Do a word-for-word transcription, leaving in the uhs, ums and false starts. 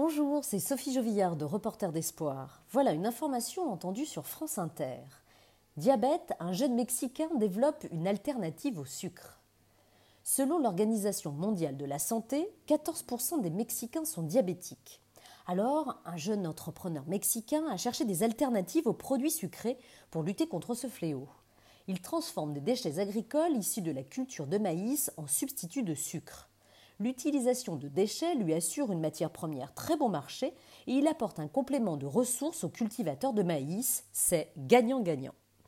Bonjour, c'est Sophie Jovillard de Reporter d'Espoir. Voilà une information entendue sur France Inter. Diabète, un jeune Mexicain développe une alternative au sucre. Selon l'Organisation mondiale de la santé, quatorze pour cent des Mexicains sont diabétiques. Alors, un jeune entrepreneur mexicain a cherché des alternatives aux produits sucrés pour lutter contre ce fléau. Il transforme des déchets agricoles issus de la culture de maïs en substitut de sucre. L'utilisation de déchets lui assure une matière première très bon marché et il apporte un complément de ressources aux cultivateurs de maïs. C'est gagnant-gagnant.